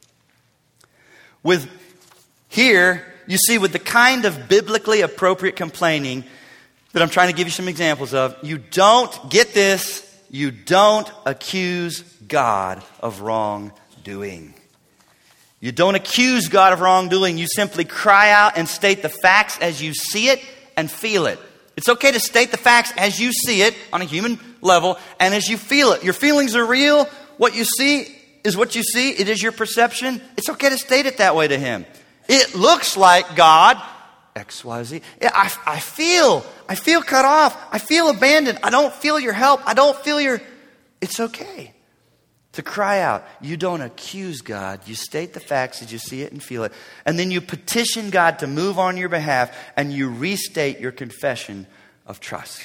Here, you see, with the kind of biblically appropriate complaining that I'm trying to give you some examples of, you don't get this. You don't accuse God of wrongdoing. You don't accuse God of wrongdoing. You simply cry out and state the facts as you see it and feel it. It's okay to state the facts as you see it on a human level and as you feel it. Your feelings are real. What you see is what you see. It is your perception. It's okay to state it that way to Him. It looks like God, XYZ. I feel cut off. I feel abandoned. I don't feel your help. It's okay to cry out. You don't accuse God. You state the facts as you see it and feel it. And then you petition God to move on your behalf and you restate your confession of trust.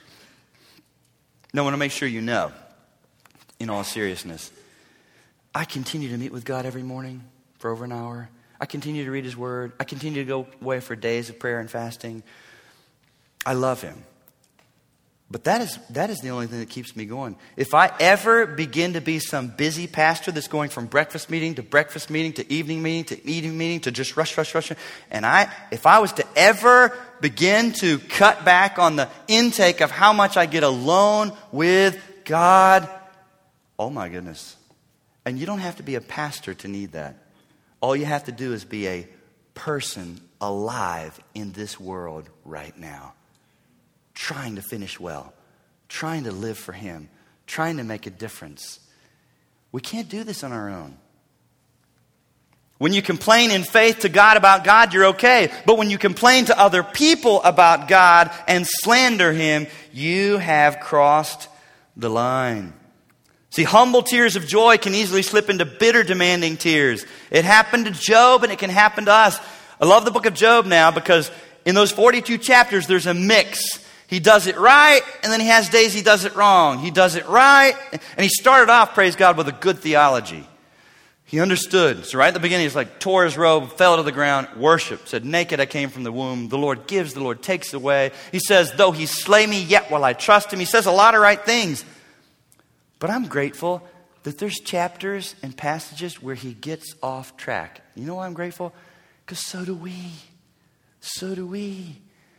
Now, I want to make sure you know, in all seriousness, I continue to meet with God every morning for over an hour. I continue to read His Word. I continue to go away for days of prayer and fasting. I love Him. But that is the only thing that keeps me going. If I ever begin to be some busy pastor that's going from breakfast meeting to breakfast meeting to evening meeting to evening meeting to just rush, and if I was to ever begin to cut back on the intake of how much I get alone with God, oh my goodness. And you don't have to be a pastor to need that. All you have to do is be a person alive in this world right now. Trying to finish well. Trying to live for Him. Trying to make a difference. We can't do this on our own. When you complain in faith to God about God, you're okay. But when you complain to other people about God and slander Him, you have crossed the line. See, humble tears of joy can easily slip into bitter, demanding tears. It happened to Job and it can happen to us. I love the book of Job now because in those 42 chapters, there's a mix. He does it right, and then he has days he does it wrong. He does it right, and he started off, praise God, with a good theology. He understood. So right at the beginning, he's like, tore his robe, fell to the ground, worshiped, said, naked I came from the womb. The Lord gives, the Lord takes away. He says, though He slay me, yet will I trust Him. He says a lot of right things. But I'm grateful that there's chapters and passages where he gets off track. You know why I'm grateful? Because so do we. So do we.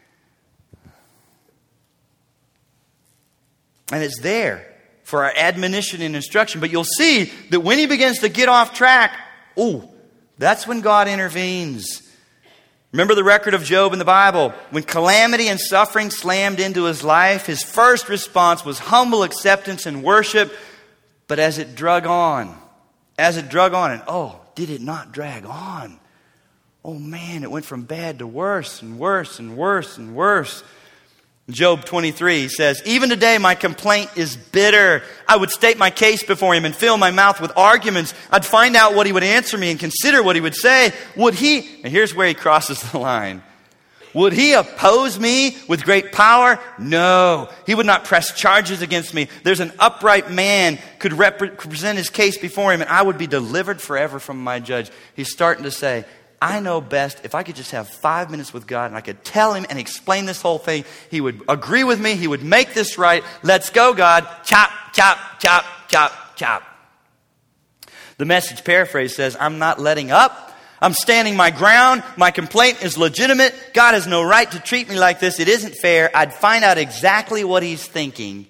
And it's there for our admonition and instruction. But you'll see that when he begins to get off track, that's when God intervenes. Remember the record of Job in the Bible. When calamity and suffering slammed into his life, his first response was humble acceptance and worship. But as it drug on, and did it not drag on? Oh man, it went from bad to worse and worse and worse and worse. Job 23 says, even today my complaint is bitter. I would state my case before him and fill my mouth with arguments. I'd find out what he would answer me and consider what he would say. Would he, and here's where he crosses the line. Would he oppose me with great power? No, he would not press charges against me. There's an upright man could present his case before him and I would be delivered forever from my judge. He's starting to say, I know best. If I could just have 5 minutes with God and I could tell him and explain this whole thing, he would agree with me. He would make this right. Let's go, God. Chop, chop, chop, chop, chop. The Message paraphrase says, I'm not letting up. I'm standing my ground. My complaint is legitimate. God has no right to treat me like this. It isn't fair. I'd find out exactly what he's thinking.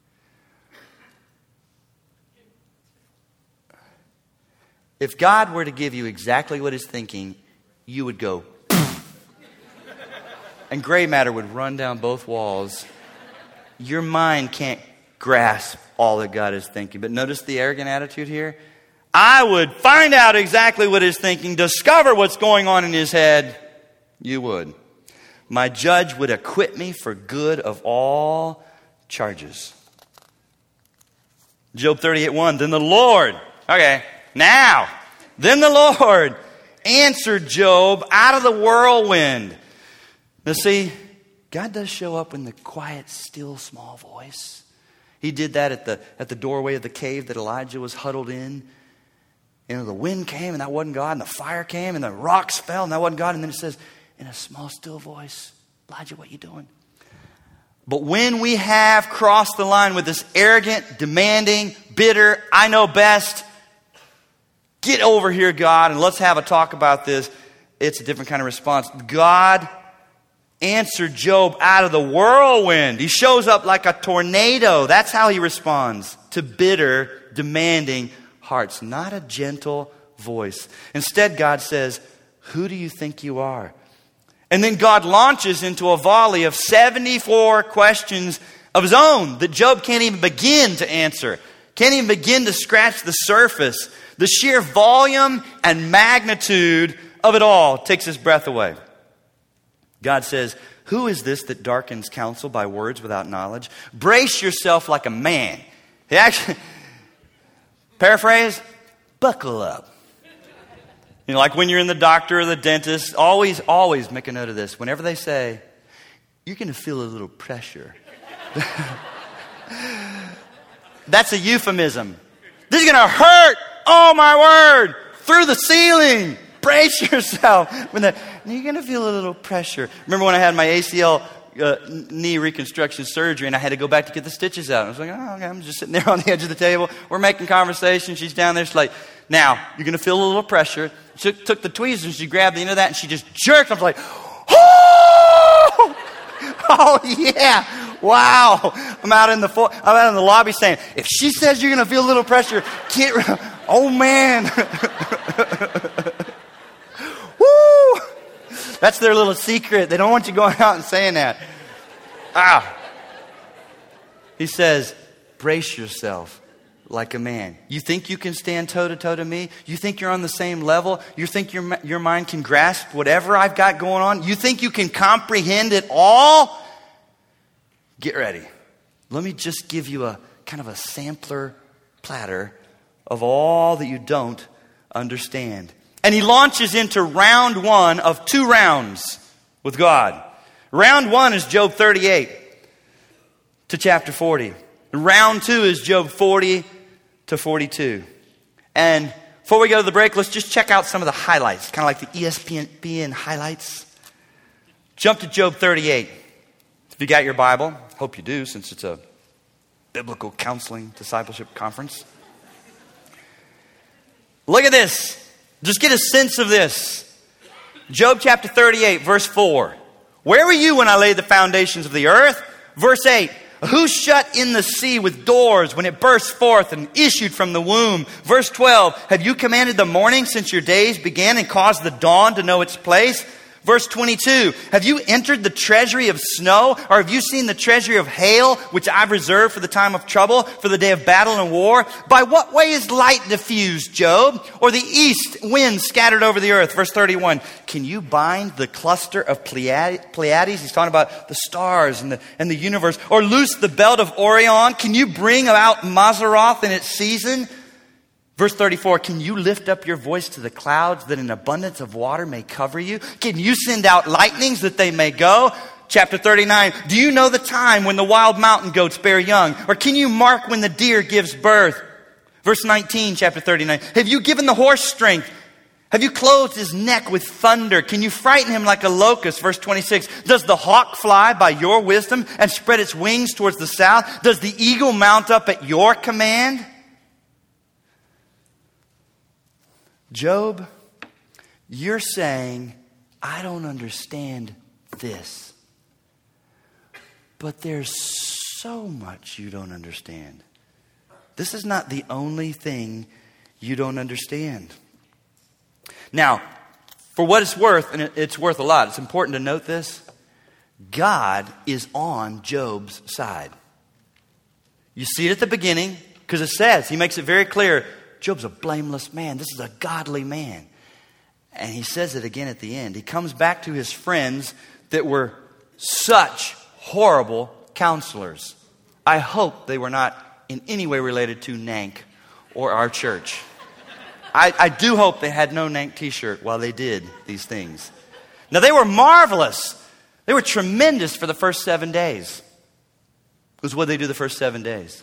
If God were to give you exactly what he's thinking, you would go, and gray matter would run down both walls. Your mind can't grasp all that God is thinking. But notice the arrogant attitude here. I would find out exactly what he's thinking, discover what's going on in his head. You would. My judge would acquit me for good of all charges. Job 38:1. Then the Lord, then the Lord answered Job out of the whirlwind. Now see, God does show up in the quiet, still, small voice. He did that at the doorway of the cave that Elijah was huddled in. You know, the wind came and that wasn't God, and the fire came and the rocks fell and that wasn't God. And then it says, in a small, still voice, Elijah, what are you doing? But when we have crossed the line with this arrogant, demanding, bitter, I know best, get over here, God, and let's have a talk about this, it's a different kind of response. God answered Job out of the whirlwind. He shows up like a tornado. That's how he responds to bitter, demanding hearts, not a gentle voice. Instead, God says, who do you think you are? And then God launches into a volley of 74 questions of his own that Job can't even begin to answer. Can't even begin to scratch the surface. The sheer volume and magnitude of it all takes his breath away. God says, who is this that darkens counsel by words without knowledge? Brace yourself like a man. He actually, paraphrase, buckle up. You know, like when you're in the doctor or the dentist, always make a note of this. Whenever they say, you're going to feel a little pressure. That's a euphemism. This is going to hurt. Oh, my word. Through the ceiling. Brace yourself. You're going to feel a little pressure. Remember when I had my ACL knee reconstruction surgery and I had to go back to get the stitches out. I was like, okay, I'm just sitting there on the edge of the table. We're making conversation. She's down there. She's like, now, you're going to feel a little pressure. She took the tweezers. She grabbed the end of that and she just jerked. I was like, oh! Oh, yeah. Wow. I'm out in the lobby saying, if she says you're going to feel a little pressure, oh, man. Woo. That's their little secret. They don't want you going out and saying that. He says, brace yourself like a man. You think you can stand toe-to-toe to me? You think you're on the same level? You think your mind can grasp whatever I've got going on? You think you can comprehend it all? Get ready. Let me just give you a kind of a sampler platter of all that you don't understand. And he launches into round one of 2 rounds with God. Round 1 is Job 38 to chapter 40. Round 2 is Job 40 to 42. And before we go to the break, let's just check out some of the highlights, kind of like the ESPN highlights. Jump to Job 38. If you got your Bible, hope you do since it's a biblical counseling discipleship conference. Look at this. Just get a sense of this. Job chapter 38, verse 4. Where were you when I laid the foundations of the earth? Verse 8. Who shut in the sea with doors when it burst forth and issued from the womb? Verse 12. Have you commanded the morning since your days began and caused the dawn to know its place? Verse 22, have you entered the treasury of snow, or have you seen the treasury of hail, which I've reserved for the time of trouble, for the day of battle and war? By what way is light diffused, Job, or the east wind scattered over the earth? Verse 31, can you bind the cluster of Pleiades? He's talking about the stars and the universe. Or loose the belt of Orion? Can you bring about Mazzaroth in its season? Verse 34, can you lift up your voice to the clouds that an abundance of water may cover you? Can you send out lightnings that they may go? Chapter 39, do you know the time when the wild mountain goats bear young? Or can you mark when the deer gives birth? Verse 19, chapter 39, have you given the horse strength? Have you clothed his neck with thunder? Can you frighten him like a locust? Verse 26, does the hawk fly by your wisdom and spread its wings towards the south? Does the eagle mount up at your command? Job, you're saying, I don't understand this. But there's so much you don't understand. This is not the only thing you don't understand. Now, for what it's worth, and it's worth a lot, it's important to note this. God is on Job's side. You see it at the beginning, because it says, he makes it very clear, Job's a blameless man. This is a godly man. And he says it again at the end. He comes back to his friends that were such horrible counselors. I hope they were not in any way related to Nank or our church. I do hope they had no Nank t-shirt while they did these things. Now, they were marvelous. They were tremendous for the first 7 days. Because what did they do the first 7 days?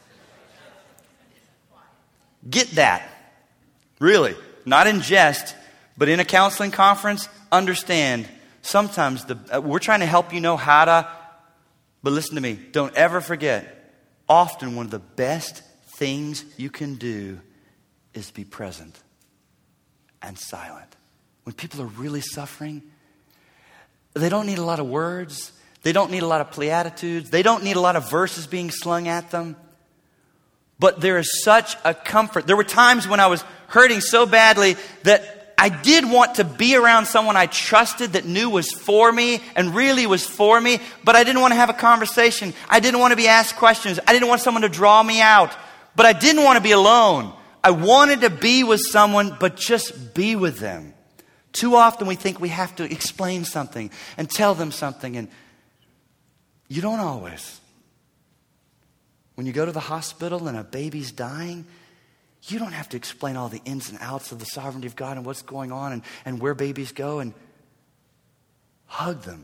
Get that. Really. Not in jest, but in a counseling conference, understand. Sometimes we're trying to help you know how to, but listen to me. Don't ever forget, often one of the best things you can do is be present and silent. When people are really suffering, they don't need a lot of words. They don't need a lot of platitudes. They don't need a lot of verses being slung at them. But there is such a comfort. There were times when I was hurting so badly that I did want to be around someone I trusted that knew was for me and really was for me, but I didn't want to have a conversation. I didn't want to be asked questions. I didn't want someone to draw me out, but I didn't want to be alone. I wanted to be with someone, but just be with them. Too often we think we have to explain something and tell them something, and you don't always. When you go to the hospital and a baby's dying, you don't have to explain all the ins and outs of the sovereignty of God and what's going on and where babies go, and hug them.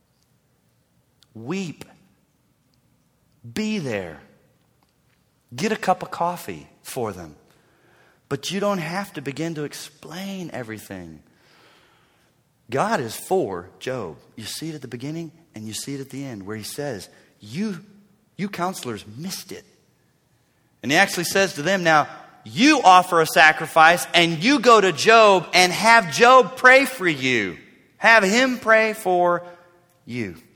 Weep. Be there. Get a cup of coffee for them. But you don't have to begin to explain everything. God is for Job. You see it at the beginning and you see it at the end where he says, you counselors missed it. And he actually says to them, now you offer a sacrifice and you go to Job and have Job pray for you. Have him pray for you.